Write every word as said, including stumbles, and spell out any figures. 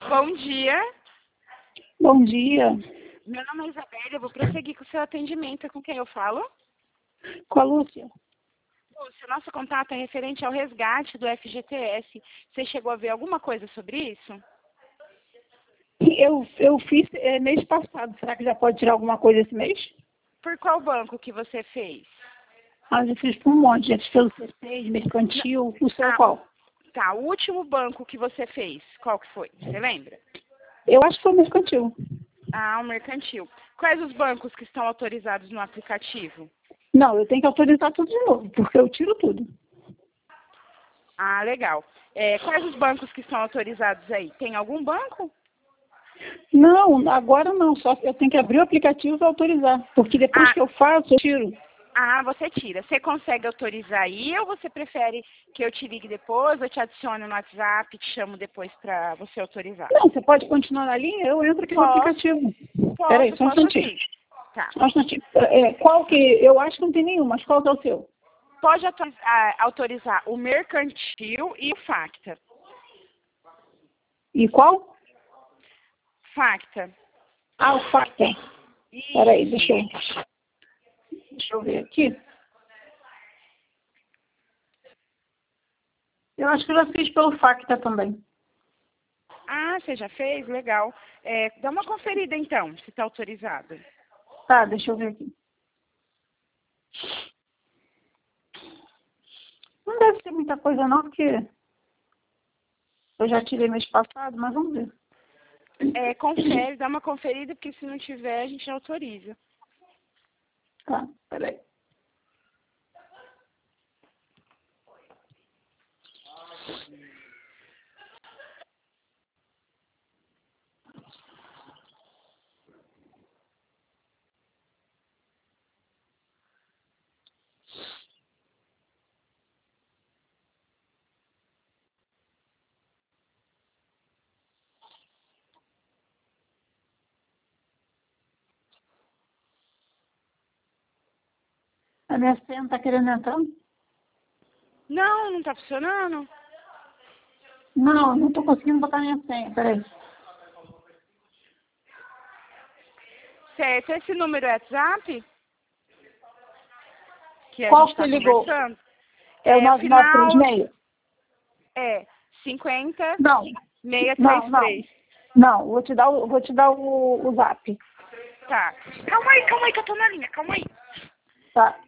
Bom dia. Bom dia. Meu nome é Isabela, eu vou prosseguir com o seu atendimento. Com quem eu falo? Com a Lúcia. Lúcia, nosso contato é referente ao resgate do F G T S. Você chegou a ver alguma coisa sobre isso? Eu, eu fiz é, mês passado. Será que já pode tirar alguma coisa esse mês? Por qual banco que você fez? Ah, já fiz por um monte. Já fiz pelo C seis, mercantil. O seu Ah, qual? Tá, o último banco que você fez, qual que foi? Você lembra? Eu acho que foi mercantil. Ah, o mercantil. Quais os bancos que estão autorizados no aplicativo? Não, eu tenho que autorizar tudo de novo, porque eu tiro tudo. Ah, legal. É, quais os bancos que estão autorizados aí? Tem algum banco? Não, agora não. Só que eu tenho que abrir o aplicativo e autorizar. Porque depois Ah, que eu faço, eu tiro. ah, você tira. Você consegue autorizar aí ou você prefere que eu te ligue depois, eu te adicione no WhatsApp, te chamo depois para você autorizar? Não, você pode continuar na linha, eu entro aqui no Posso, aplicativo. Peraí, posso, só um posso instantinho. sim. Tá. Só um instantinho. É, qual que... Eu acho que não tem nenhum, mas qual que é o seu? Pode atu- ah, autorizar o mercantil e o Facta. E qual? Facta. Ah, o Facta. Peraí, deixa eu, deixa eu ver aqui. Eu acho que eu já fiz pelo Facta também. Ah, você já fez? Legal. É, dá uma conferida então, se está autorizado. Tá, deixa eu ver aqui. Não deve ser muita coisa não, porque eu já tirei mês passado, mas vamos ver. É, confere, dá uma conferida, porque se não tiver, a gente autoriza. Tá, peraí. A minha senha tá querendo entrar? Não, não está funcionando? Não, não tô conseguindo botar minha senha, peraí. Certo, esse número é WhatsApp? Que a Qual gente que você está ligou? conversando? É o É, o nove nove três final seis? é cinquenta, Não, seiscentos e trinta não, e não. três. Não, vou te dar o, vou te dar o, o zap. Tá. Calma aí, calma aí, que eu tô na linha, calma aí. Tá.